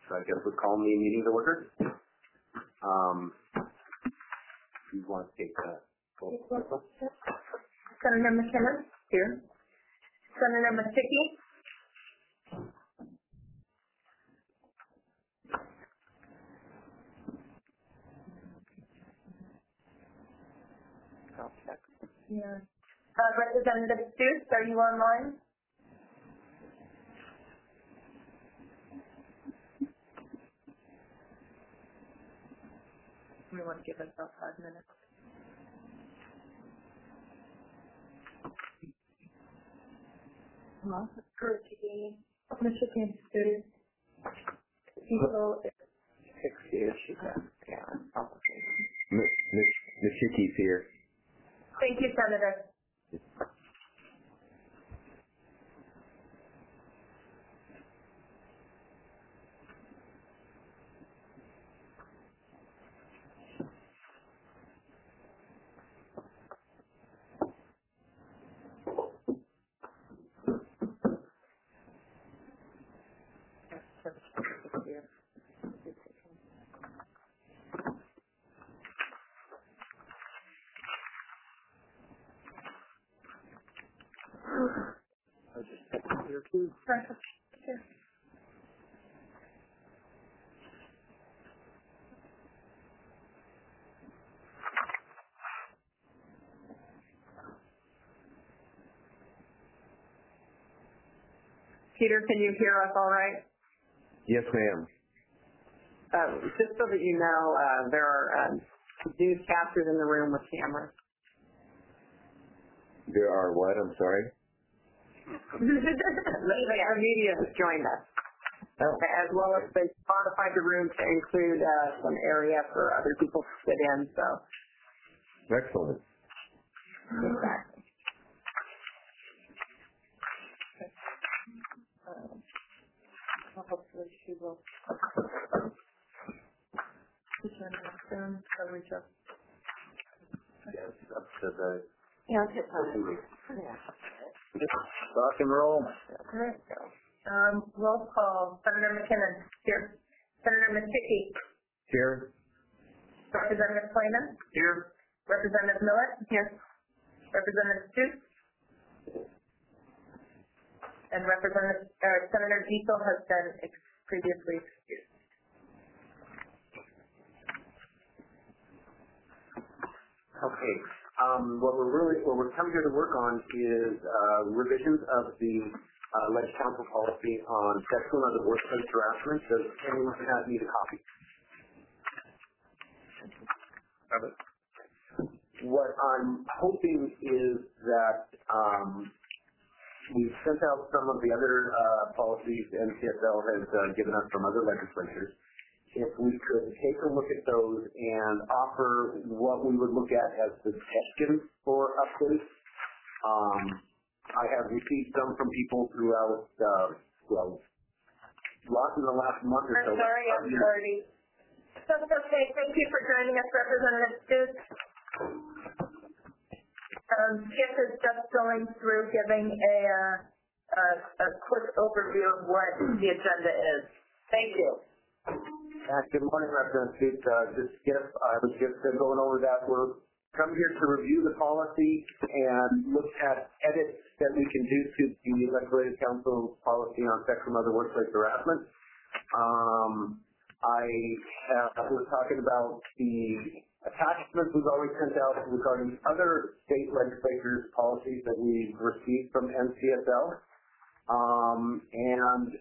So I guess we'll call the meeting to order. You want to take that? Senator McKinnon? Here. Senator Maticki? I'll check. Yeah. Representative Stutes, are you online? We want to give us about 5 minutes. Hello? Mr. Stutes. People. 6 years, she said. Yeah. Ms. Hickey's here. Thank you, Senator. I'll just check here too. Sure. Peter, can you hear us all right? Yes, ma'am. Just so that you know, there are newscasters in the room with cameras. There are what? I'm sorry? Our media has joined us. Oh. As well as they modified the room to include some area for other people to sit in. So. Excellent. Exactly. Hopefully she will. Reach up. Yes, up to the. Yeah, it's hit Rock and roll. There you go. Roll call. Senator McKinnon. Here. Senator Maticki. Here. Representative Clayman. Here. Representative Millett. Here. Representative Stutes. And Senator Diesel has been previously excused. Okay. What we're coming here to work on is revisions of the Ledge Council policy on sexual and other workplace harassment. Does anyone need a copy? What I'm hoping is that we've sent out some of the other policies NCSL has given us from other legislatures. If we could take a look at those and offer what we would look at as suggestions for updates. I have received some from people throughout, lots in the last month or so. I'm sorry. That's okay. Thank you for joining us, Representative Stutes. Skip is just going through giving a quick overview of what the agenda is. Thank you. Good morning, Representative Stutes. This is Skip. I was just going over that. We're come here to review the policy and look at edits that we can do to the Legislative Council policy on sexual and other workplace harassment. I was talking about the attachments we've always sent out regarding other state legislatures' policies that we've received from NCSL. And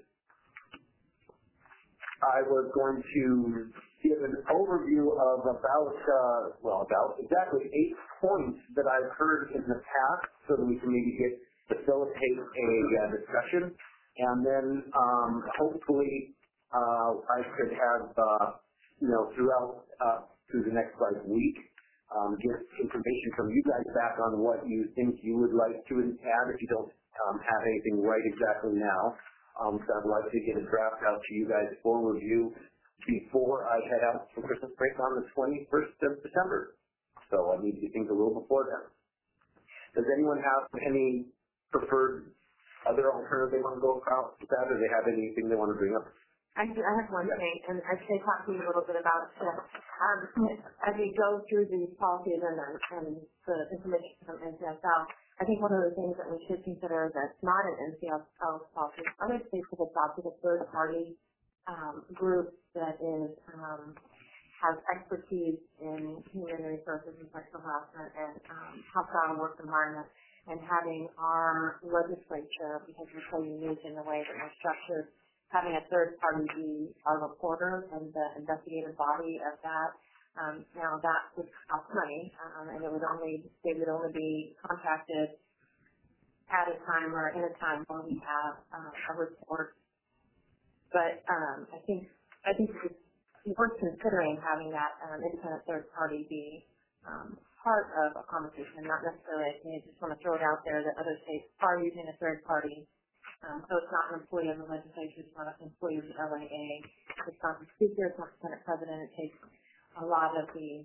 I was going to give an overview of about exactly 8 points that I've heard in the past so that we can maybe facilitate a discussion. And then hopefully I could have, throughout through the next week, get information from you guys back on what you think you would like to add if you don't have anything right exactly now. So I'd like to get a draft out to you guys for review before I head out for Christmas break on the 21st of December. So I need to do things a little before then. Does anyone have any preferred other alternative they want to go about with that, or they have anything they want to bring up? I have one thing, and I should talk to you a little bit about this. As we go through these policies and the information from NCSL, I think one of the things that we should consider that's not an NCSL policy, other states have adopted a third-party group that is has expertise in human resources and sexual harassment and hostile work environment, and having our legislature, because we're so unique in the way that we're structured, having a third party be our reporter and the investigative body of that. Now that would cost money, and they would only be contacted at a time or in a time when we have a report. But I think it's worth considering having that independent third party be part of a conversation, not necessarily. I just want to throw it out there that other states are using a third party. So it's not an employee of the legislature, it's not an employee of the LAA, it's not the speaker, it's not the Senate president. It takes a lot of the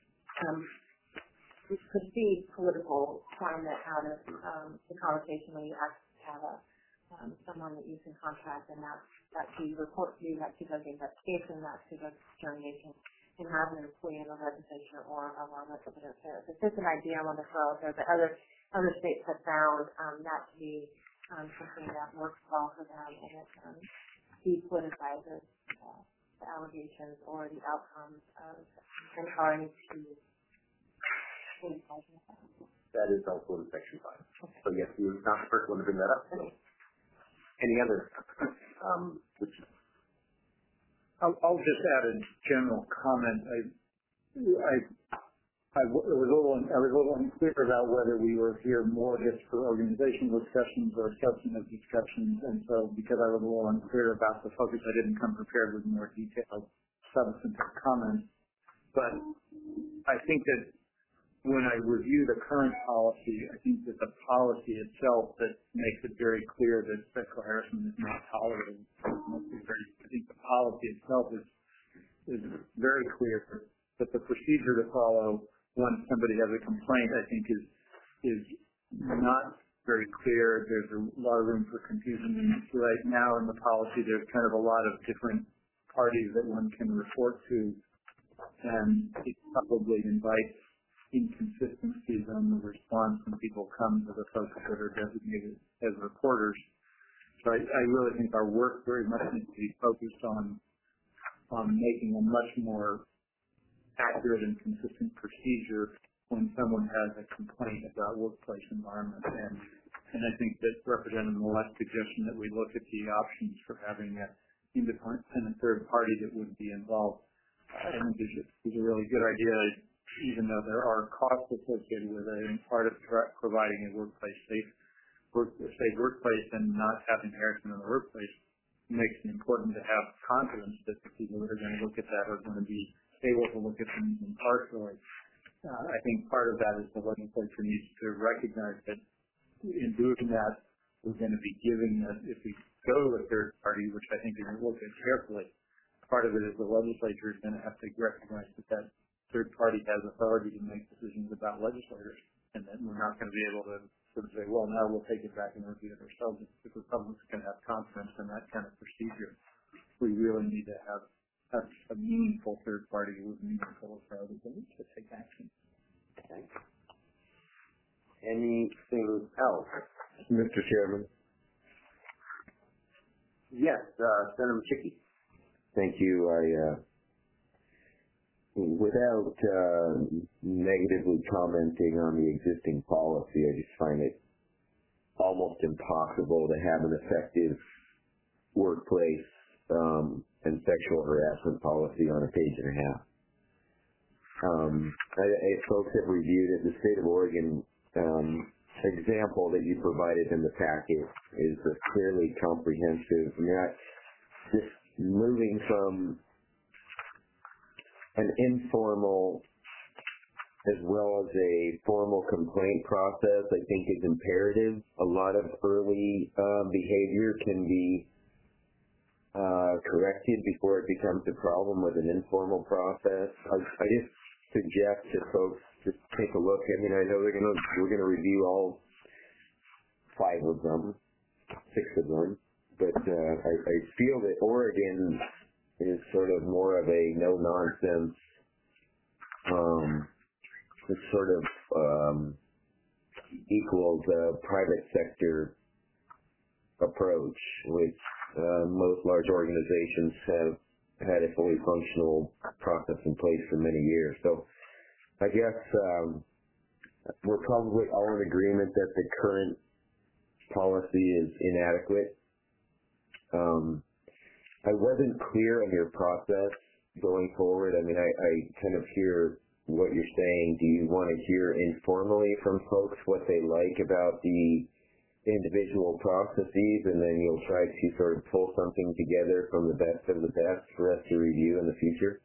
perceived political climate out of the conversation when you actually have someone that you can contact, and that to report to you, that to go to investigation, that to go to determination, and have an employee in the legislature or of our legislative affairs. It's just an idea I want to throw out there, but other states have found that to be something that works well for them, and it depoliticizes the allegations or the outcomes of and trying to. That is also in Section 5. Okay. So yes, you're not the first one to bring that up. Okay. Any other? I'll just add a general comment. I was a little unclear about whether we were here more just for organizational discussions or substantive discussions, and so because I was a little unclear about the focus, I didn't come prepared with more detailed substantive comments. But I think that when I review the current policy, I think that the policy itself that makes it very clear that sexual harassment is not tolerated. I think the policy itself is very clear, but the procedure to follow once somebody has a complaint, I think, is not very clear. There's a lot of room for confusion. And right now in the policy, there's kind of a lot of different parties that one can report to, and it probably invites inconsistencies on the response when people come to the folks that are designated as reporters. So I really think our work very much needs to be focused on making a much more accurate and consistent procedure when someone has a complaint about workplace environment. And I think that Representative Millett's suggestion that we look at the options for having an independent third party that would be involved, I think is a really good idea, even though there are costs associated with it, and part of providing a safe workplace and not having harassment in the workplace makes it important to have confidence that the people that are going to look at that are going to be able to look at things impartially. I think part of that is the legislature needs to recognize that in doing that, we're going to be giving, if we go to a third party, which I think is looked at carefully, part of it is the legislature is going to have to recognize that third party has authority to make decisions about legislators, and that we're not going to be able to sort of say, well, now we'll take it back and review it ourselves. If the public's going to have confidence in that kind of procedure, we really need to have a meaningful third party with meaningful authority to take action. Okay. Anything else? Mr. Chairman? Yes, Senator Chickie. Thank you. Without negatively commenting on the existing policy, I just find it almost impossible to have an effective workplace and sexual harassment policy on a page and a half. Folks have reviewed it. The state of Oregon example that you provided in the packet is a fairly comprehensive. Just moving from an informal as well as a formal complaint process, I think is imperative. A lot of early behavior can be corrected before it becomes a problem with an informal process. I just suggest that folks just take a look. I mean, I know we're gonna review all 5 of them, 6 of them, but I feel that Oregon is sort of more of a no-nonsense, it's sort of equals a private sector approach, which most large organizations have had a fully functional process in place for many years. So I guess we're probably all in agreement that the current policy is inadequate. I wasn't clear on your process going forward. I mean, I kind of hear what you're saying. Do you want to hear informally from folks what they like about the individual processes, and then you'll try to sort of pull something together from the best of the best for us to review in the future?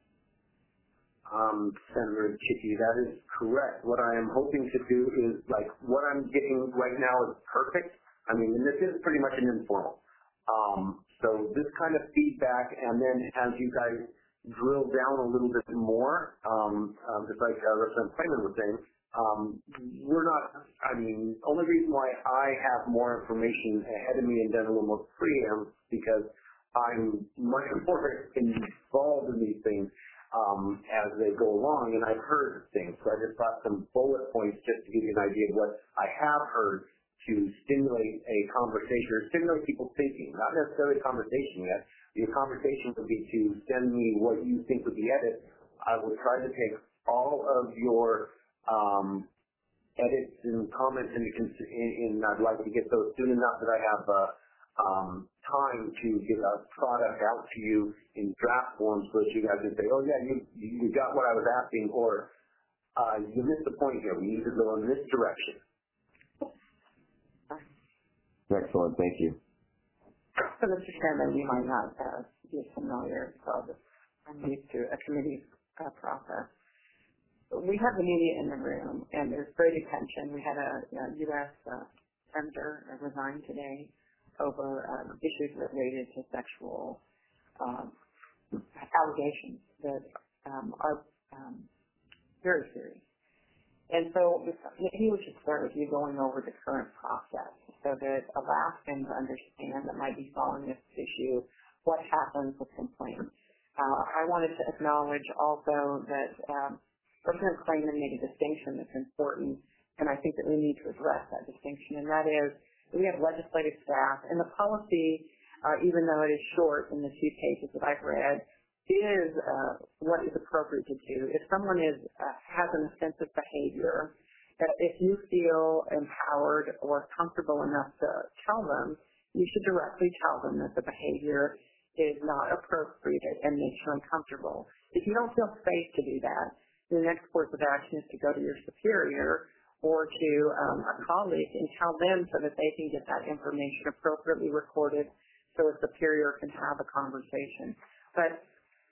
Senator Chicky, that is correct. What I am hoping to do is, like, what I'm getting right now is perfect. I mean, and this is pretty much an informal. So this kind of feedback, and then as you guys drill down a little bit more, just like Representative Clayman was saying, we're not, I mean, only reason why I have more information ahead of me and done a little more preamp because I'm much more involved in these things as they go along, and I've heard things. So I just brought some bullet points just to give you an idea of what I have heard to stimulate a conversation or stimulate people's thinking, not necessarily a conversation yet. Your conversation would be to send me what you think would be edits. I will try to take all of your edits and comments and I'd like to get those soon enough that I have time to get a product out to you in draft form so that you guys can say, oh yeah, you got what I was asking, or you missed the point here. We need to go in this direction. Excellent, thank you. So, Mr. Chairman, you might not be familiar, so I'm used to a committee process. We have the media in the room, and there's great attention. We had a U.S. senator resign today over issues related to sexual allegations that are very serious. And so maybe we should start with you going over the current process so that Alaskans understand that might be following this issue, what happens with complaints. I wanted to acknowledge also that President Clayman made a distinction that's important, and I think that we need to address that distinction, and that is we have legislative staff, and the policy, even though it is short in the 2 pages that I've read, is what is appropriate to do. If someone has an offensive behavior, if you feel empowered or comfortable enough to tell them, you should directly tell them that the behavior is not appropriate and makes you uncomfortable. If you don't feel safe to do that, the next course of action is to go to your superior or to a colleague and tell them so that they can get that information appropriately recorded so a superior can have a conversation. But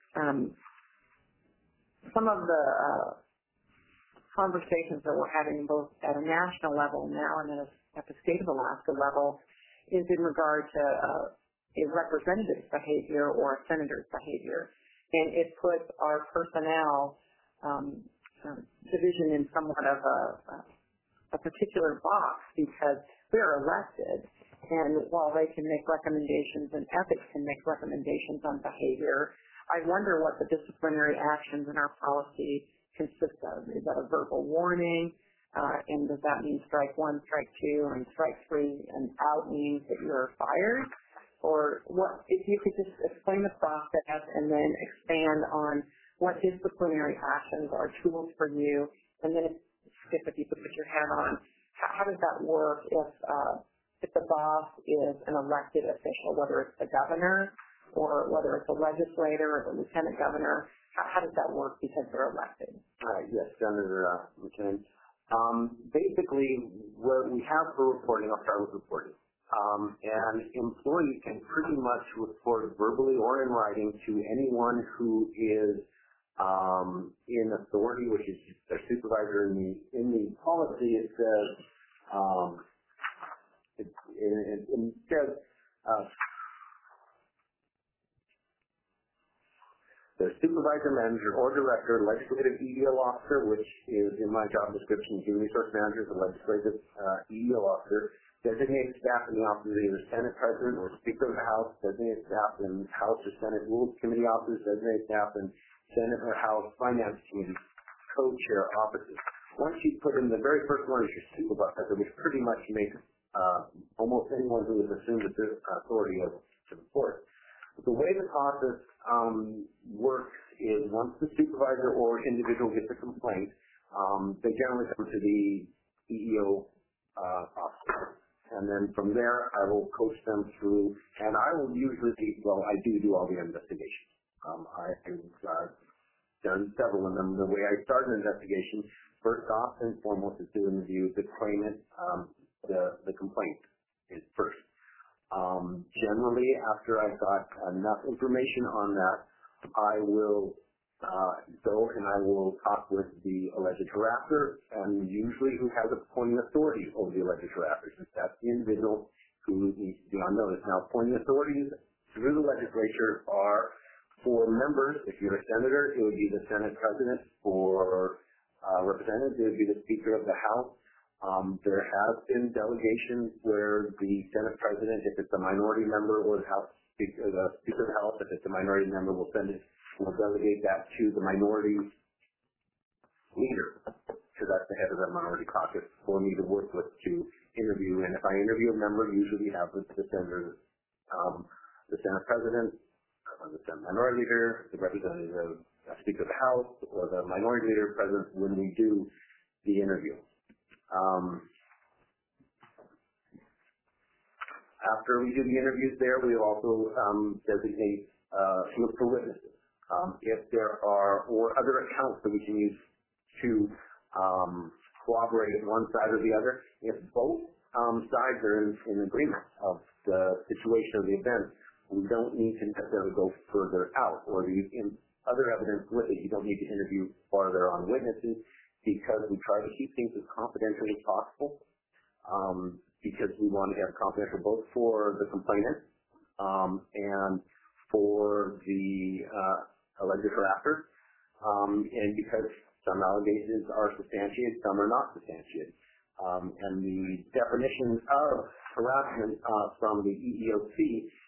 some of the conversations that we're having both at a national level now and at the state of Alaska level is in regard to a representative's behavior or a senator's behavior. And it puts our personnel division in somewhat of a particular box because we're elected. And while they can make recommendations and ethics can make recommendations on behavior, I wonder what the disciplinary actions in our policy consist of. Is that a verbal warning? And does that mean strike 1, strike 2, and strike 3, and out means that you're fired? Or what? If you could just explain the process and then expand on what disciplinary actions are tools for you, and then if you could put your hat on, how does that work if the boss is an elected official, whether it's the governor or whether it's a legislator or the lieutenant governor? How does that work because they're elected? Yes, Senator McKinnon. Basically, what we have for reporting, I'll start with reporting. And employees can pretty much report verbally or in writing to anyone who is in authority, which is their supervisor. In the policy, it says it says the supervisor, manager, or director, legislative EEO officer, which is in my job description, human resource manager, the legislative EEO officer, designated staff in the office of either Senate President or Speaker of the House, designated staff in House or Senate Rules Committee offices, designated staff in Senate or House Finance Committee co-chair offices. Once you put in the very first one is your supervisor, which pretty much makes almost anyone who has assumed the authority of to report. The way the process works is once the supervisor or individual gets a complaint, they generally come to the EEO officer. And then from there, I will coach them through, and I will usually, I do all the investigations. I've done several of them. The way I start an investigation, first off and foremost, is to interview the claimant, the complaint is first. Generally, after I've got enough information on that, I will go and I will talk with the alleged harasser, and usually who has appointing authority over the alleged harasser, since that's the individual who needs to be on notice. Now, appointing authorities through the legislature are for members. If you're a senator, it would be the Senate President. For representatives, it would be the Speaker of the House. There have been delegations where the Senate President, if it's a minority member, or the House Speaker, the Speaker of the House, if it's a minority member, will delegate that to the minority leader, because that's the head of the minority caucus, for me to work with to interview. And if I interview a member, usually have the senator, the Senate President, the Senate Minority Leader, the representative, Speaker of the House, or the Minority Leader present when we do the interview. After we do the interviews there, we also designate, look for witnesses. If there are, or other accounts that we can use to corroborate one side or the other. If both sides are in agreement of the situation of the event, we don't need to necessarily go further out, or in other evidence with it. You don't need to interview farther on witnesses, because we try to keep things as confidential as possible, because we want to have confidential both for the complainant and for the alleged harasser, and because some allegations are substantiated, some are not substantiated. And the definition of harassment from the EEOC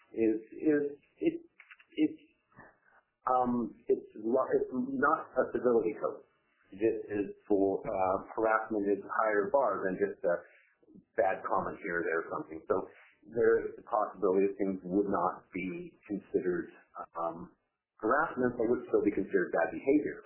it's not a civility code. This is for harassment is a higher bar than just a bad comment here or there or something. So there is the possibility that things would not be considered harassment, but would still be considered bad behavior.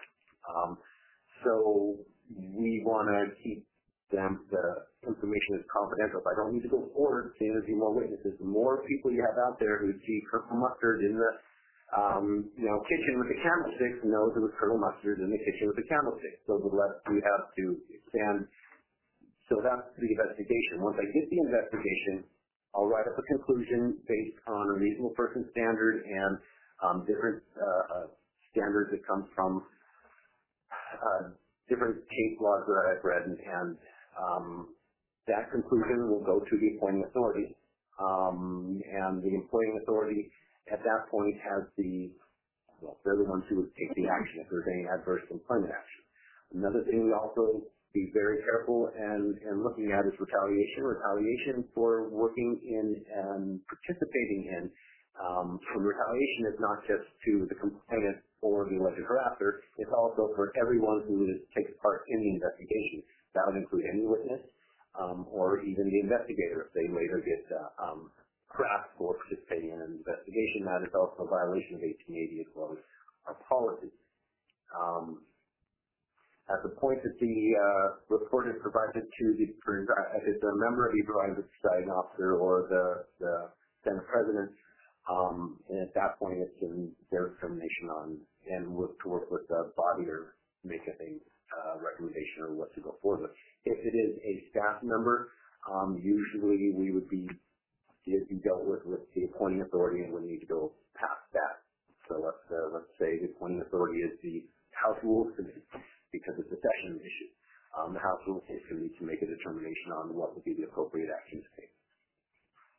So we want to keep the information as confidential. If I don't need to go forward to interview more witnesses, the more people you have out there who see Colonel Mustard in the kitchen with the candlesticks knows it was Colonel Mustard in the kitchen with the candlesticks. So the less we have to expand. So that's the investigation. Once I get the investigation, I'll write up a conclusion based on a reasonable person standard and different standards that come from different case laws that I've read, and that conclusion will go to the appointing authority. And the appointing authority at that point they're the ones who would take the action if there's any adverse employment action. Another thing we also be very careful and looking at is retaliation. Retaliation for working in and participating in. Retaliation is not just to the complainant or the alleged harasser, it's also for everyone who takes part in the investigation. That would include any witness or even the investigator if they later get harassed for participating in an investigation. That is also a violation of 1880 as well as our policy. At the point that the report is provided to if it's a member of the presiding officer or the Senate President, and at that point it's in their determination on and look to work with the body or make a recommendation or what to go forward with. If it is a staff member, usually we would be dealt with the appointing authority and would need to go past that. So let's say the appointing authority is the House Rules Committee, because it's a session issue. The House Rules Committee to make a determination on what would be the appropriate action to take.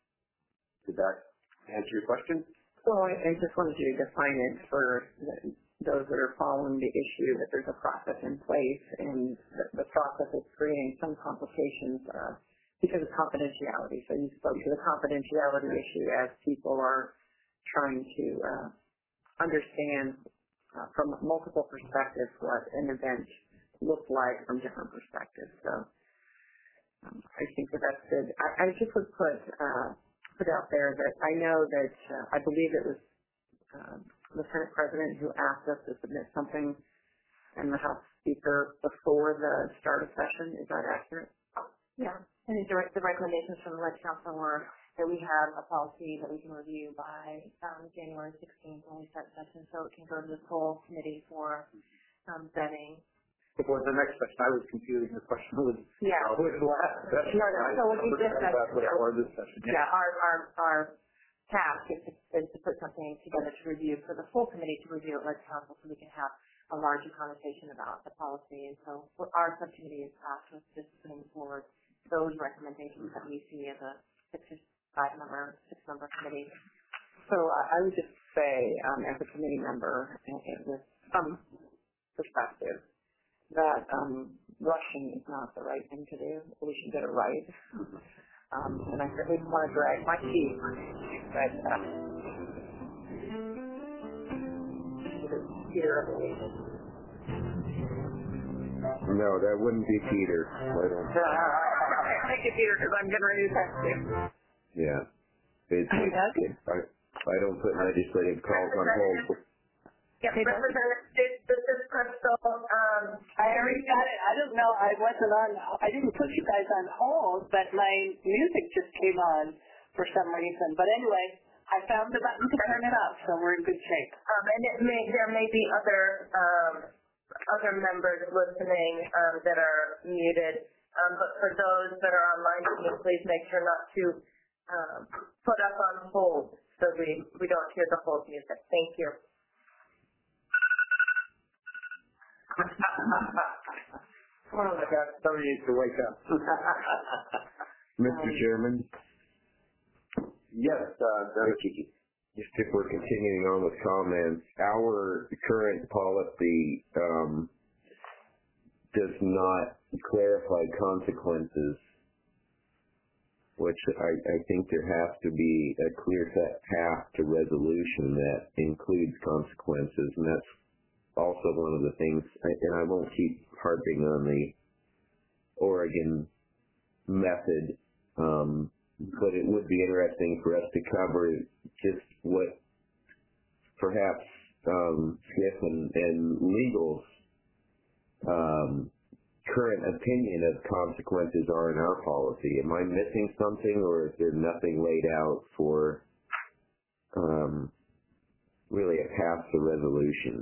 Did that answer your question? Well, I just wanted you to define it for those that are following the issue that there's a process in place, and the process is creating some complications because of confidentiality. So you spoke to the confidentiality issue as people are trying to understand from multiple perspectives what an event looks like from different perspectives. So I think that's good. I just would put out there that I know that I believe it was the Senate President who asked us to submit something and the House Speaker before the start of session. Is that accurate? Yeah. I think the recommendations from the Legislative Council were that we have a policy that we can review by January 16th when we start session, so it can go to the full committee for vetting. Before the next session, I was confused. The question was, Yeah. With the last session. No, so we'll do this session. Or this session. Yeah, our task is to put something together to review for the full committee to review at Legislative Council so we can have a larger conversation about the policy. And so our subcommittee is tasked with just putting forward those recommendations that we see as a six-member committee. So I would just say, as a committee member, with some perspective, that rushing is not the right thing to do. We should get it right. And I certainly don't want to drag my feet, but Peter, No, that wouldn't be Peter. thank you, Peter, because I'm getting ready to text you. Yeah. I don't put legislative calls on hold. Yep, Representative, this is Crystal. I already got it. I don't know. I didn't put you guys on hold, but my music just came on for some reason. But anyway, I found the button to turn it off, so we're in good shape. And there may be other members listening that are muted. But for those that are online, can you please make sure not to put us on hold so we don't hear the hold music. Thank you. Well, I got somebody needs to wake up. Mr. Chairman? Yes, Senator Kiki. Just if we're continuing on with comments, our current policy does not clarify consequences, which I think there has to be a clear-cut path to resolution that includes consequences, and that's also one of the things, and I won't keep harping on the Oregon method, but it would be interesting for us to cover just what perhaps SCIF and legal's current opinion of consequences are in our policy. Am I missing something, or is there nothing laid out for really a path to resolution?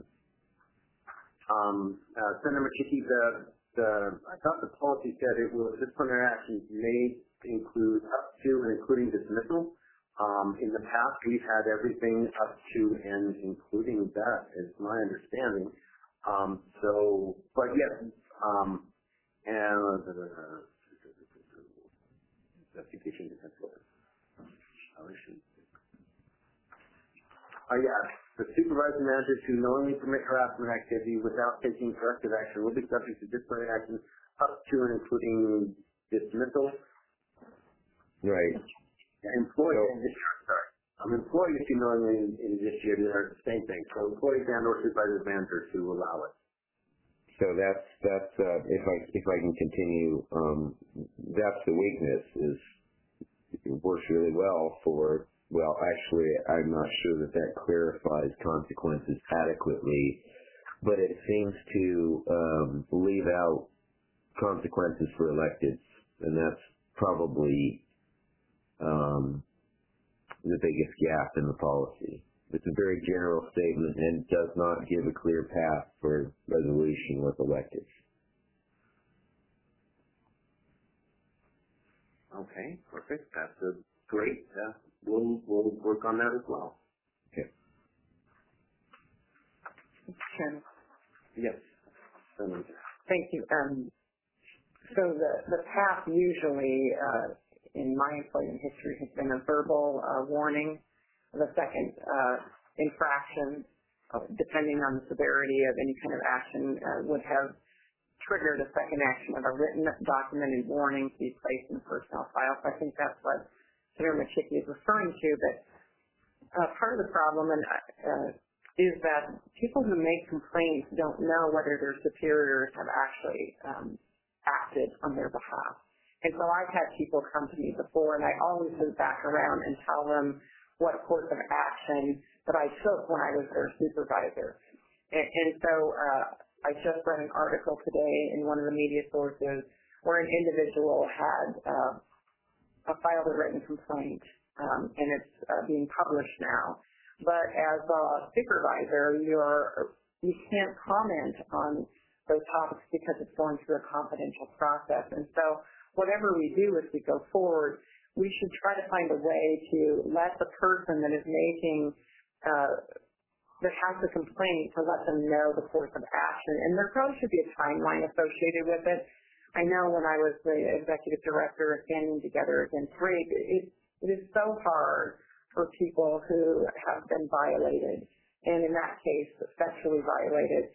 Senator McKinney, I thought the policy said it will disciplinary actions may include up to and including dismissal. In the past, we've had everything up to and including that, is my understanding. But yes, investigation defense lawyer. The supervising managers who knowingly permit harassment activity without taking corrective action will be subject to disciplinary action up to and including dismissal. Right. Employees who knowingly initiate are the same thing. So employees and or supervising managers who allow it. So that's if I can continue, that's the weakness, is it works really well for. Well, actually, I'm not sure that clarifies consequences adequately, but it seems to leave out consequences for electeds, and that's probably the biggest gap in the policy. It's a very general statement and does not give a clear path for resolution with electeds. Okay, perfect. That's great. We'll work on that as well. Okay. Chairman. Yes. Thank you. So the path usually in my employment history has been a verbal warning. The second infraction depending on the severity of any kind of action, would have triggered a second action of a written documented warning to be placed in the personnel file. So I think that's what Senator Machicki is referring to. But part of the problem is that people who make complaints don't know whether their superiors have actually acted on their behalf. And so I've had people come to me before, and I always move back around and tell them what course of action that I took when I was their supervisor. And so I just read an article today in one of the media sources where an individual had filed a written complaint, and it's being published now. But as a supervisor, you can't comment on those topics because it's going through a confidential process. And so whatever we do as we go forward, we should try to find a way to let the person that is making, that has the complaint, to let them know the course of action. And there probably should be a timeline associated with it. I know when I was the executive director of Standing Together Against Rape, it is so hard for people who have been violated, and in that case, sexually violated,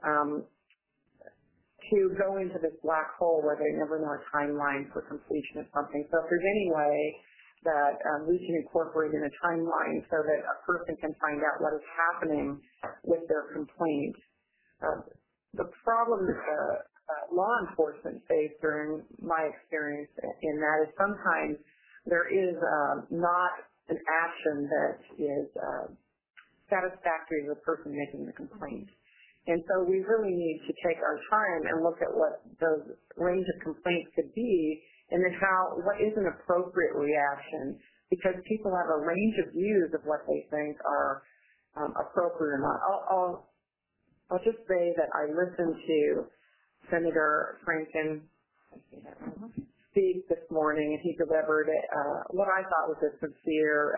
to go into this black hole where they never know a timeline for completion of something. So if there's any way that we can incorporate in a timeline so that a person can find out what is happening with their complaint. The problem that law enforcement face during my experience in that is sometimes there is not an action that is satisfactory to the person making the complaint. And so we really need to take our time and look at what those range of complaints could be, and then what is an appropriate reaction, because people have a range of views of what they think are appropriate or not. I'll just say that I listened to Senator Franken speak this morning, and he delivered what I thought was a sincere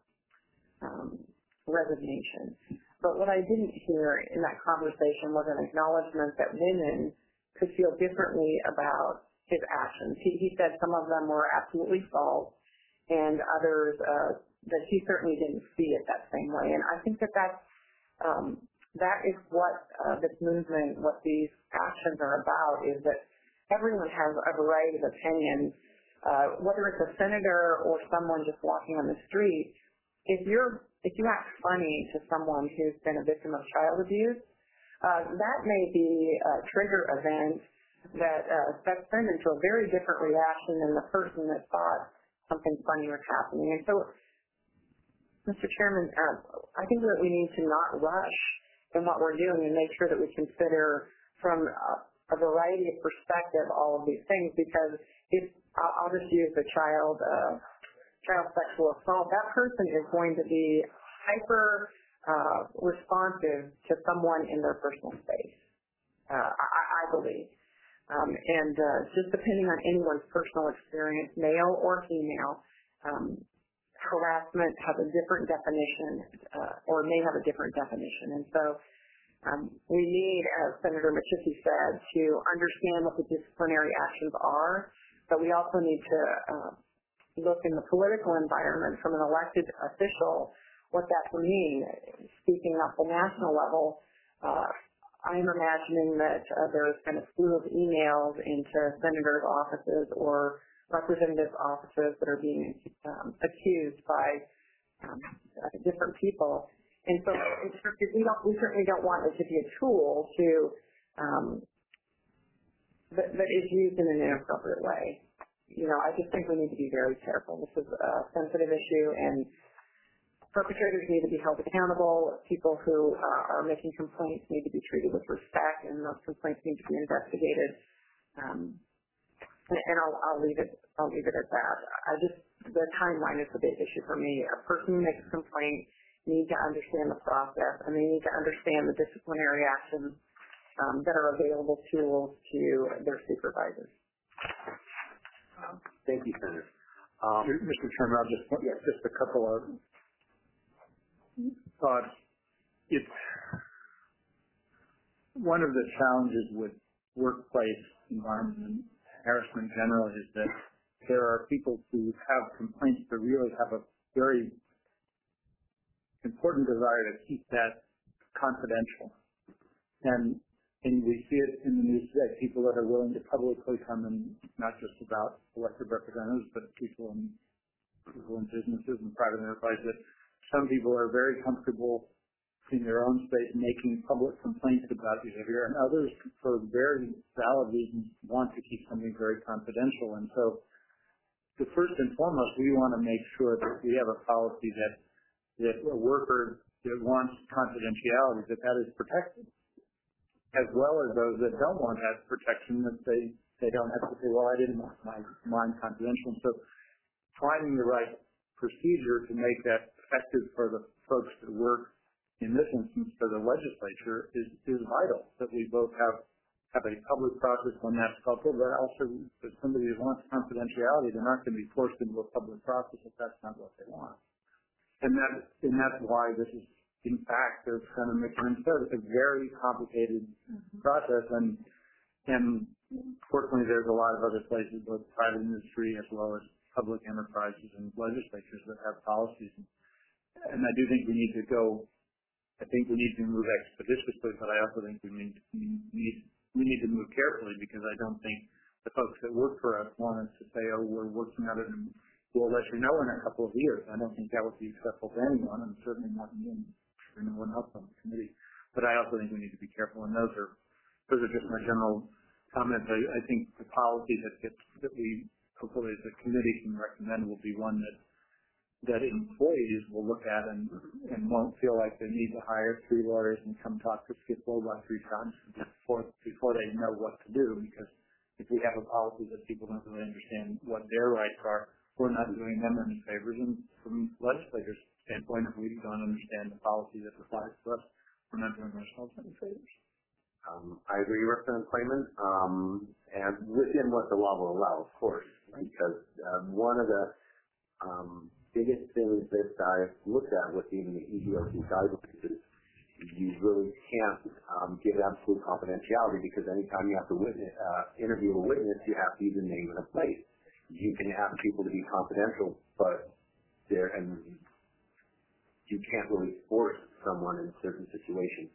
resignation. But what I didn't hear in that conversation was an acknowledgement that women could feel differently about his actions. He said some of them were absolutely false, and others that he certainly didn't see it that same way. And I think that is what this movement, what these actions are about, is that everyone has a variety of opinions, whether it's a senator or someone just walking on the street. If you act funny to someone who's been a victim of child abuse, that may be a trigger event that sets them into a very different reaction than the person that thought something funny was happening. And so, Mr. Chairman, I think that we need to not rush in what we're doing and make sure that we consider from a variety of perspectives all of these things, because I'll just use the child sexual assault. That person is going to be hyper responsive to someone in their personal space, I believe. And just depending on anyone's personal experience, male or female, harassment has a different definition, or may have a different definition. And so we need, as Senator Machicki said, to understand what the disciplinary actions are, but we also need to look in the political environment from an elected official what that would mean. Speaking at the national level, I'm imagining that there's been a slew of emails into senators' offices or representatives' offices that are being accused by different people. And so we certainly don't want it to be a tool that is used in an inappropriate way. I just think we need to be very careful. This is a sensitive issue, and perpetrators need to be held accountable. People who are making complaints need to be treated with respect, and those complaints need to be investigated. And I'll leave it at that. The timeline is the big issue for me. A person who makes a complaint needs to understand the process, and they need to understand the disciplinary actions that are available tools to their supervisors. Thank you, Senator. Mr. Chairman, I'll just a couple of thoughts. It's one of the challenges with workplace environment and harassment generally is that there are people who have complaints that really have a very important desire to keep that confidential. And we see it in the news today, people that are willing to publicly come and not just about elected representatives, but people in businesses and private enterprise, that some people are very comfortable in their own space making public complaints about behavior, and others, for very valid reasons, want to keep something very confidential. And so, the first and foremost, we want to make sure that we have a policy that a worker that wants confidentiality, that is protected, as well as those that don't want that protection, that they don't have to say, well, I didn't want mine confidential. And so, finding the right procedure to make that effective for the folks that work, in this instance for the legislature, is vital, that we both have a public process when that's helpful, but also if somebody wants confidentiality, they're not going to be forced into a public process if that's not what they want. And that's why this is, in fact, as Senator McKinnon said, a very complicated process, and fortunately there's a lot of other places, both private industry as well as public enterprises and legislatures that have policies. And I do think we need to move expeditiously, but I also think we need to move carefully, because I don't think the folks that work for us want us to say, oh, we're working on it and we'll let you know in a couple of years. I don't think that would be acceptable to anyone, and certainly not me and no one else on the committee. But I also think we need to be careful, and those are just my general comments. I think the policy that we hopefully as a committee can recommend will be one that employees will look at and won't feel like they need to hire 3 lawyers and come talk to Skip Loebach 3 times before they know what to do. Because if we have a policy that people don't really understand what their rights are, we're not doing them any favors. And from legislators' standpoint, if we don't understand the policy that applies to us, we're not doing ourselves any favors. I agree, Representative Clayman, and within what the law will allow, of course, because one of the biggest things that I've looked at with even the EEOC guidelines is you really can't give absolute confidentiality, because anytime you have to interview a witness, you have to use a name and a place. You can ask people to be confidential, but you can't really force someone in certain situations.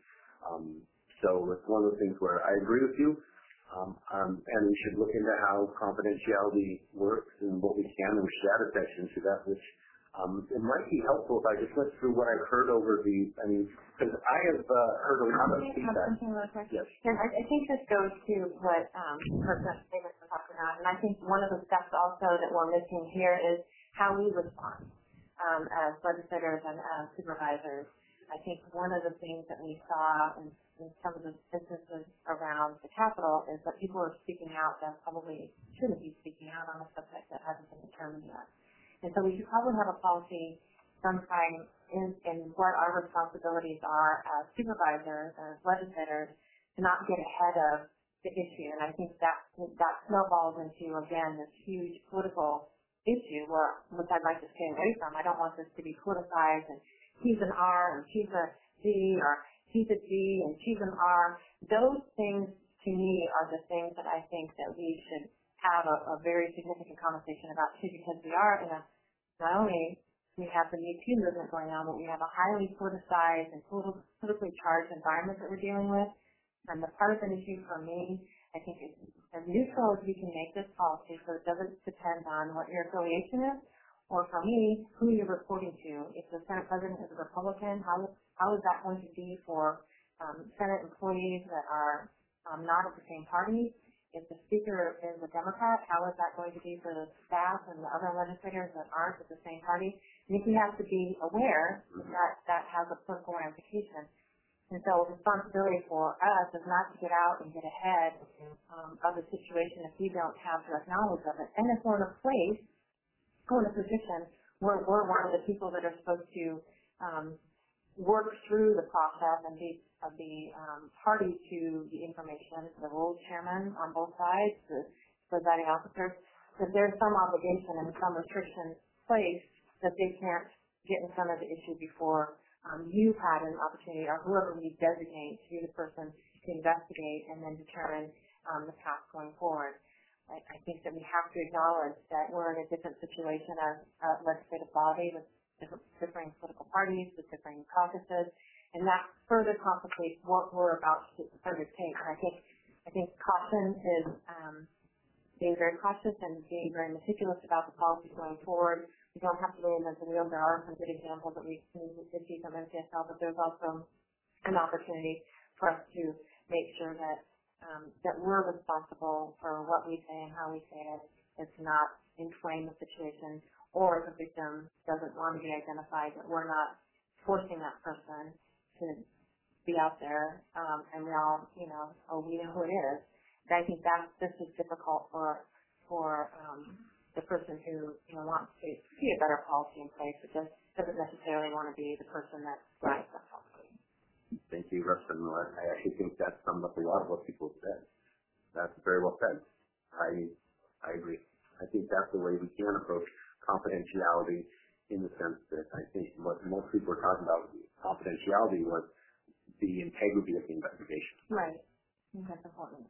So it's one of those things where I agree with you, and we should look into how confidentiality works and what we can, and we should add a section to that, which it might be helpful if I just went through what I've heard over because I have heard a lot of feedback. Yes. And I think this goes to what Representative Davis was talking about, and I think one of the steps also that we're missing here is how we respond as legislators and as supervisors. I think one of the things that we saw in some of the instances around the Capitol is that people are speaking out that probably shouldn't be speaking out on a subject that hasn't been determined yet. And so we should probably have a policy sometime in what our responsibilities are as supervisors, as legislators, to not get ahead of the issue. And I think that snowballs into, again, this huge political issue which I'd like to stay away from. I don't want this to be politicized and he's an R and she's a D, or he's a G and she's an R. Those things, to me, are the things that I think that we should have a very significant conversation about too, because we are in not only we have the Me Too movement going on, but we have a highly politicized and politically charged environment that we're dealing with. And the partisan issue for me, I think, is as neutral as we can make this policy, so it doesn't depend on what your affiliation is, or for me, who you're reporting to. If the Senate President is a Republican, how is that going to be for Senate employees that are not of the same party? If the Speaker is a Democrat, how is that going to be for the staff and the other legislators that aren't of the same party? I think we have to be aware that has a political ramification. And so responsibility for us is not to get out and get ahead of the situation if we don't have direct knowledge of it. And if we're in a position where we're one of the people that are supposed to work through the process and be party to the information, the rules chairman on both sides, the presiding officers, that there's some obligation and some restriction placed that they can't get in front of the issue before you've had an opportunity, or whoever we designate to be the person to investigate and then determine the path going forward. I think that we have to acknowledge that we're in a different situation as a legislative body with differing political parties, with differing caucuses, And that further complicates what we're about to undertake. And I think caution is being very cautious and being very meticulous about the policy going forward. We don't have to reinvent the wheel. There are some good examples that we can see from MCSL, but there's also an opportunity for us to make sure that that we're responsible for what we say and how we say it. It's not inflame the situation, or if the victim doesn't want to be identified, that we're not forcing that person to be out there, and we all, we know who it is. And I think this is difficult for the person who wants to see a better policy in place, but just doesn't necessarily want to be the person that drives that policy. Thank you, Rustin. I actually think that sums up a lot of what people said. That's very well said. I agree. I think that's the way we can approach confidentiality, in the sense that I think what most people are talking about confidentiality was the integrity of the investigation. Right. I think that's important.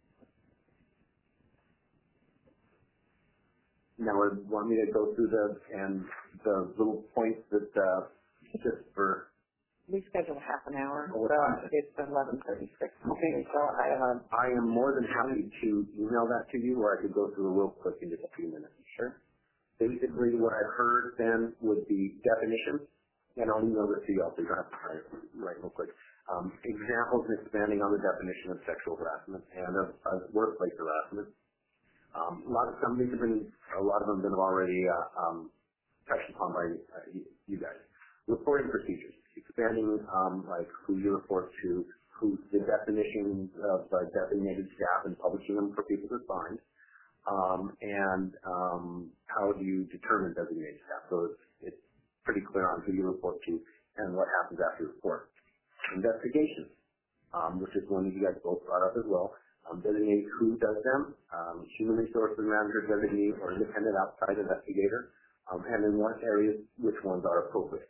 Now, I want me to go through the little points that just for. We schedule half an hour. Oh, it's 11:36. Okay, so I am more than happy to email that to you, or I could go through it real quick in just a few minutes. Sure. Basically, what I've heard then would be definitions, and I'll email this to you. I'll figure out how to write real quick. Examples and expanding on the definition of sexual harassment and of workplace harassment. A lot of them have been already touched upon by you guys. Reporting procedures, expanding like who you report to, who the definitions of designated staff, and publishing them for people to find, and how do you determine designated staff. So it's pretty clear on who you report to and what happens after you report. Investigations, which is one that you guys both brought up as well. Designate who does them, human resources manager, designate, or independent outside investigator, and in what areas, which ones are appropriate.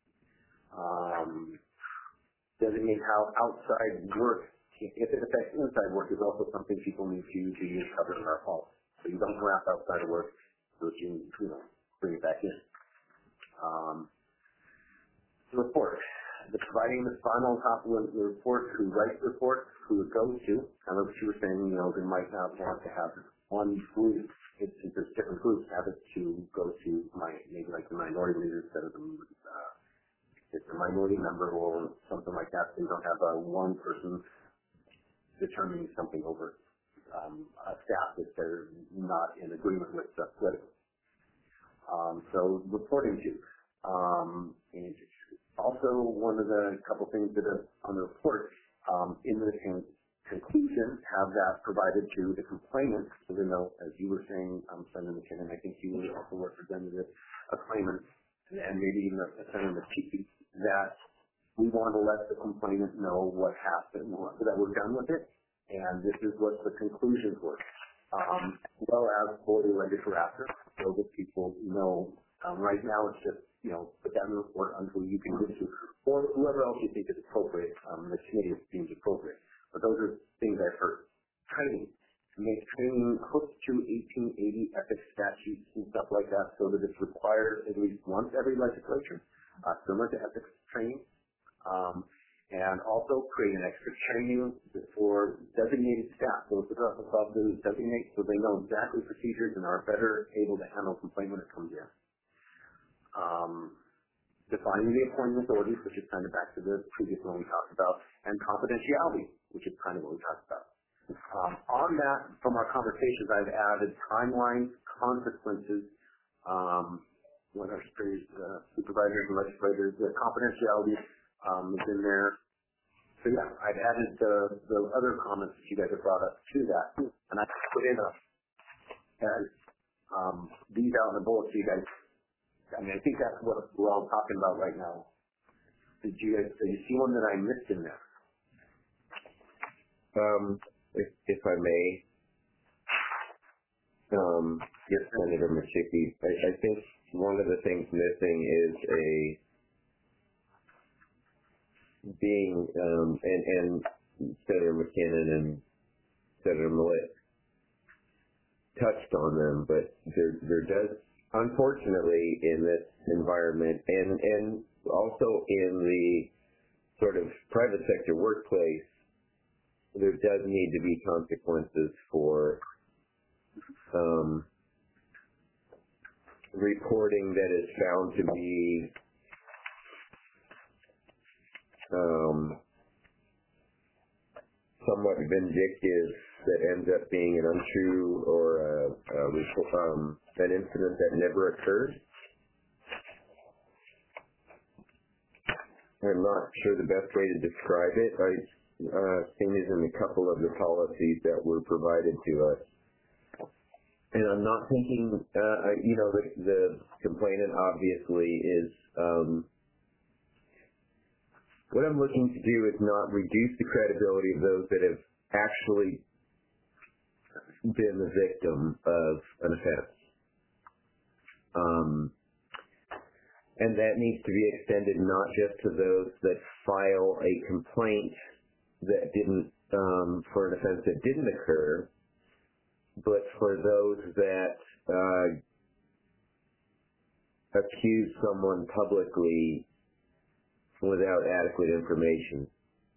Designate how outside work, if it affects inside work, is also something people need to use covered in our policy. So you don't harass outside of work, so that you bring it back in. Report. The providing the final copy of the report, who writes the report, who it goes to. Kind of what you were saying, they might not want to have one group, since there's different groups, have it to go to maybe like the minority leader instead of it's a minority member or something like that. So you don't have one person determining something over a staff that they're not in agreement with politically. So reporting to. And also, one of the couple things that are on the report, in the conclusion, have that provided to the complainant, so they know, as you were saying, Senator McKinnon, I think you also represented a claimant, and maybe even a Senator McKee, that we want to let the complainant know what happened, that we're done with it, and this is what the conclusions were, as well as for the alleged harasser, so that people know. Right now, it's just put that in the report until you can get to, or whoever else you think is appropriate. The committee deems appropriate. But those are things I've heard. Training. Make training hooked to 1880 ethics statutes and stuff like that, so that it's required at least once every legislature, similar to ethics training. And also create an extra training for designated staff. Those that are above those designate, so they know exactly procedures and are better able to handle a complaint when it comes in. Defining the appointing authorities, which is kind of back to the previous one we talked about, and confidentiality, which is kind of what we talked about. On that, from our conversations, I've added timelines, consequences, when our supervisors and legislators, the confidentiality is in there. So yeah, I've added the other comments that you guys have brought up to that, and I put in these out in the bullets so you guys. I mean, I think that's what we're all talking about right now. Did you see one that I missed in there? If I may, yes, Senator McKee, I think one of the things missing is being, and Senator McKinnon and Senator Millett touched on them, but there does, unfortunately, in this environment, and also in sort of private sector workplace, there does need to be consequences for reporting that is found to be somewhat vindictive, that ends up being an untrue or an incident that never occurred. I'm not sure the best way to describe it. I've seen it in a couple of the policies that were provided to us. And I'm not thinking, the complainant obviously is, what I'm looking to do is not reduce the credibility of those that have actually been the victim of an offense. And that needs to be extended not just to those that file a complaint that didn't, for an offense that didn't occur, but for those that accuse someone publicly without adequate information.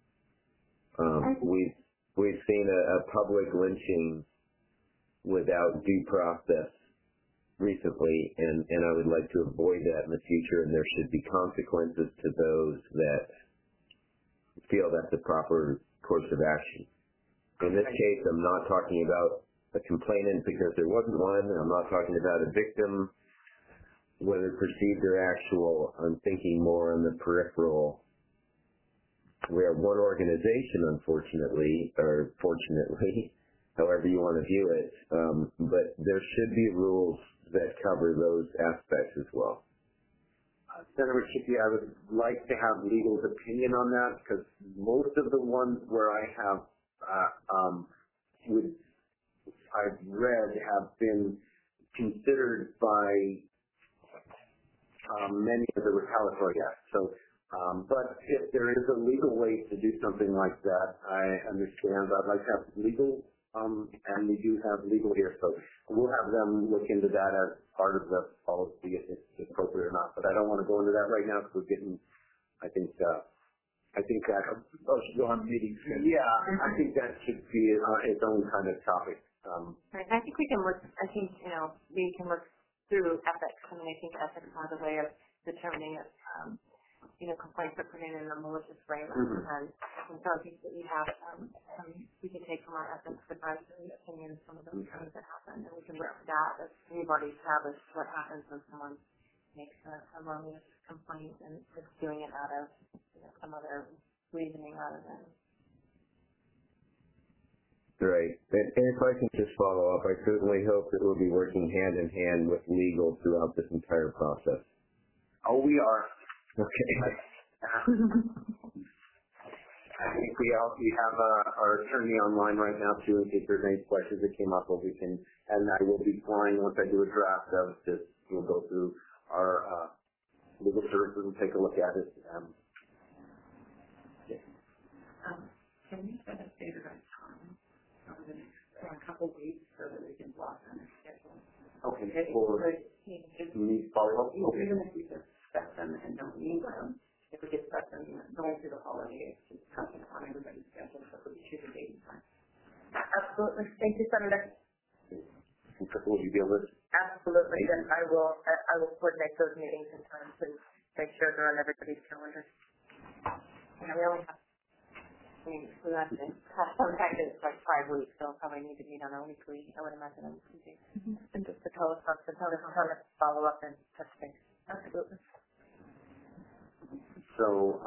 We've seen a public lynching without due process recently, and I would like to avoid that in the future, and there should be consequences to those that feel that's the proper course of action. In this case, I'm not talking about a complainant because there wasn't one. I'm not talking about a victim, whether perceived or actual. I'm thinking more on the peripheral. We are one organization, unfortunately, or fortunately, however you want to view it, but there should be rules that cover those aspects as well. Senator Chippy, I would like to have legal's opinion on that, because most of the ones where I have I've read have been considered by many of the retaliatory acts. So, but if there is a legal way to do something like that, I understand. I'd like to have legal, and we do have legal here, so we'll have them look into that as part of the policy if it's appropriate or not. But I don't want to go into that right now because we're getting, I think that should go on meetings. Yeah, I think that should be its own kind of topic. Right. I think we can look. We can look through ethics. I mean, I think ethics has a way of determining if complaints are put in a malicious way, and so I think that we have we can take from our ethics advisory opinions some of those things that happen, and we can look at that as we've already established what happens when someone makes a erroneous complaint and is doing it out of some other reasoning rather than. Right. And if I can just follow up, I certainly hope that we'll be working hand in hand with legal throughout this entire process. Oh, we are. Okay. I think we have our attorney online right now too, in case there's any questions that came up, or we can, and I will be flying once I do a draft of this. We'll go through our legal services and take a look at it. Can we set a date or time over the next couple weeks so that we can block on our schedule? Okay. For me follow up. Okay. Even if we just set them and don't need them, if we get stuck in going through the holidays, just touching on everybody's schedule, so we choose a date and time. Absolutely. Thank you, Senator. Will you be able to? Absolutely. Then I will coordinate those meetings and times and make sure they're on everybody's calendar. We only have. So that's it. Sometimes it's like 5 weeks, so we'll probably need to meet on a weekly. I would imagine on a weekly basis. And just to tell us how to follow up and touch base. Absolutely. So,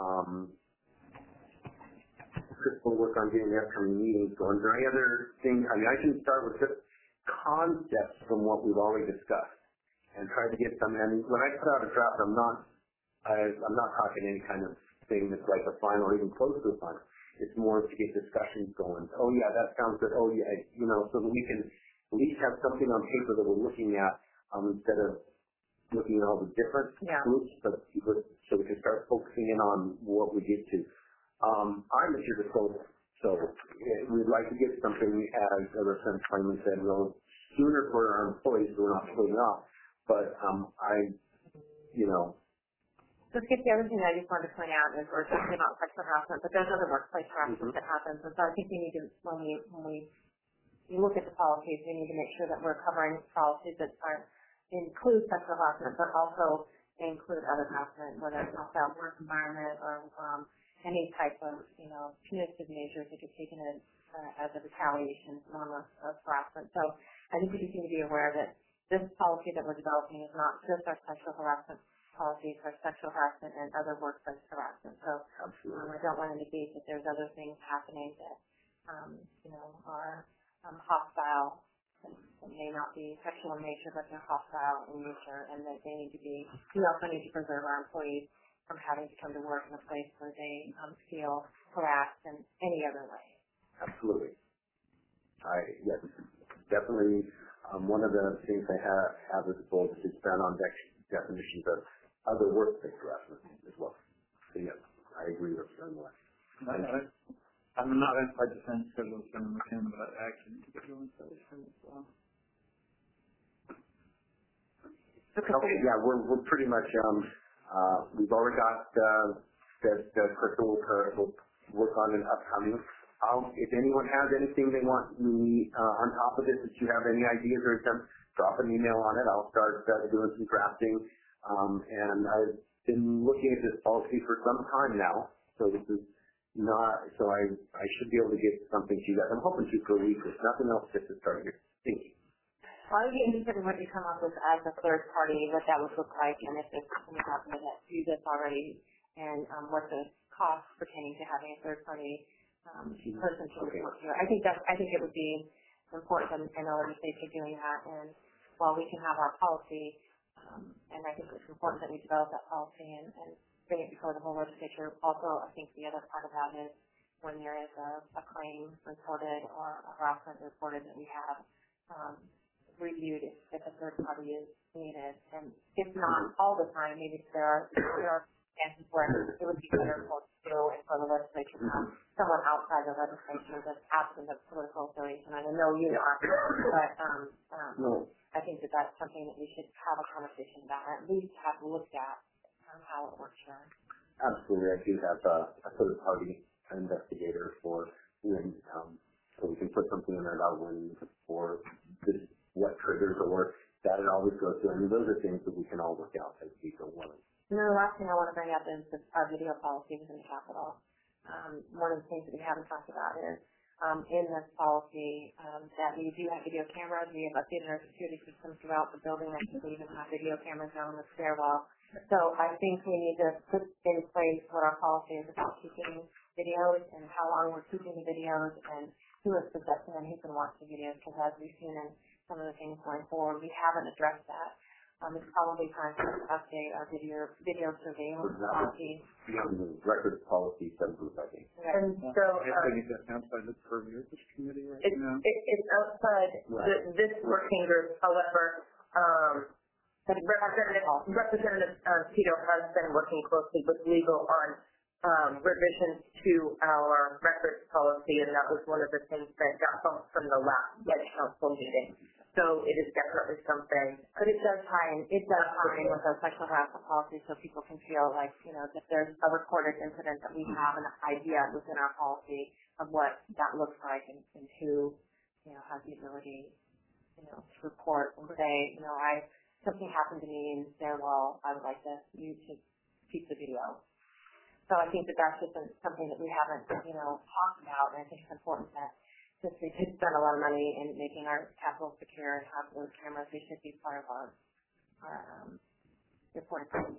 Chris will work on getting the upcoming meetings going. Is there any other thing? I mean, I can start with just concepts from what we've already discussed and try to get some. And when I put out a draft, I'm not talking any kind of thing that's like a final or even close to a final. It's more to get discussions going. Oh yeah, that sounds good. Oh yeah, so that we can at least have something on paper that we're looking at instead of looking at all the different groups, but so we can start focusing in on what we get to. I'm at your disposal, so we'd like to get something, as Representative Kleinman said, sooner for our employees, so we're not splitting off. But Just get the other thing I just wanted to point out is we're talking about sexual harassment, but there's other workplace harassment that happens. And so I think we need to, when we look at the policies, we need to make sure that we're covering policies that include sexual harassment, but also include other harassment, whether it's hostile work environment or any type of, punitive measures that get taken as a retaliation form of harassment. So I think we just need to be aware that this policy that we're developing is not just our sexual harassment policies for sexual harassment and other workplace harassment. So I don't want to negate that there's other things happening that, are hostile, that may not be sexual in nature, but they're hostile in nature, and that they need to be, we also need to preserve our employees from having to come to work in a place where they feel harassed in any other way. Absolutely. Yes, definitely. One of the things I have as a goal is to expand on definitions of other workplace harassment as well. So yes, I agree with you on that. I'm not inside the same schedule as McKim, but I actually need to go inside the same as well. Okay, yeah, we're pretty much, we've already got that Crystal will work on an upcoming. If anyone has anything they want me on top of this, if you have any ideas or something, drop an email on it. I'll start doing some drafting. And I've been looking at this policy for some time now, so this is not, so I should be able to get something to you guys. I'm hoping to for a week, if nothing else, just to start your thinking. Well, I would be interested in what you come up with as a third party, what that would look like, and if there's something happening that do this already, and what the costs pertaining to having a third party person to report to. I think it would be important, and I know legislature doing that, and while we can have our policy, and I think it's important that we develop that policy and bring it before the whole legislature. Also, I think the other part of that is when there is a claim reported or a harassment reported that we have reviewed if a third party is needed. And if not all the time, maybe there are instances where it would be better for and for the legislature to have someone outside the legislature that's absent of political affiliation. And I know you are, but I think that that's something that we should have a conversation about, or at least have looked at how it works here. Absolutely. I do have a third-party investigator for when, so we can put something in there about when for this, what triggers or that it always goes through. I mean, those are things that we can all work out as we go along. And then the last thing I want to bring up is our video policy within the Capitol. One of the things that we haven't talked about is in this policy that we do have video cameras. We have updated our security systems throughout the building. I think we even have video cameras down the stairwell. So I think we need to put in place what our policy is about keeping videos and how long we're keeping the videos and who is possessing and who can watch the videos, because as we've seen in some of the things going forward, we haven't addressed that. It's probably time to update our video surveillance policy. Records policy 7 group, I think. And so I think that's outside the purview of this committee right now. It's outside this working group. However, Representative Tito has been working closely with legal on revisions to our records policy, and that was one of the things that got bumped from the last council meeting. So it is definitely something. But it does tie in with our sexual harassment policy, so people can feel like, that there's a recorded incident, that we have an idea within our policy of what that looks like and who, has the ability, to report and say, something happened to me in stairwell, I would like you to keep the video. So I think that that's just something that we haven't, talked about, and I think it's important that since we did spend a lot of money in making our Capitol secure and have those cameras, they should be part of our reporting process.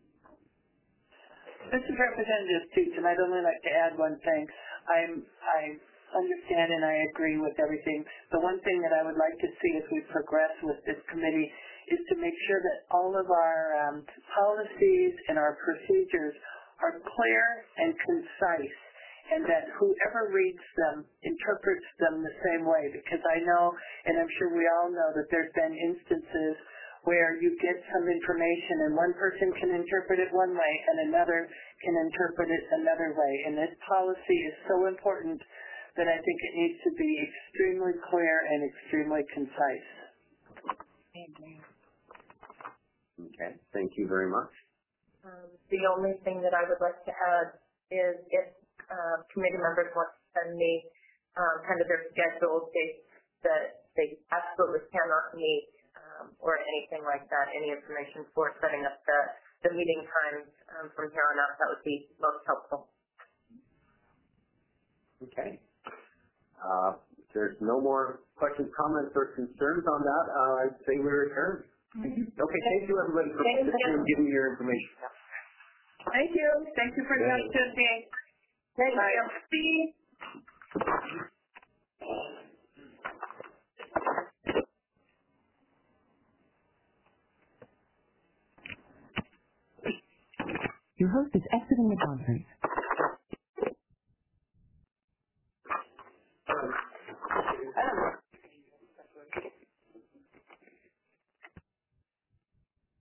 Mr. Representative Stoops, I'd only like to add one thing. I understand and I agree with everything. The one thing that I would like to see as we progress with this committee is to make sure that all of our policies and our procedures are clear and concise, and that whoever reads them interprets them the same way. Because I know, and I'm sure we all know, that there's been instances where you get some information and one person can interpret it one way and another can interpret it another way. And this policy is so important that I think it needs to be extremely clear and extremely concise. Thank you. Okay, thank you very much. The only thing that I would like to add is if committee members want to send me kind of their scheduled dates that they absolutely cannot meet or anything like that, any information for setting up the meeting times from here on out, that would be most helpful. Okay. If there's no more questions, comments, or concerns on that, I'd say we're adjourned. Thank you. Okay, thank you everybody for giving me your information. Thank you. Thank you for the opportunity. Thank you. Your host is exiting the conference.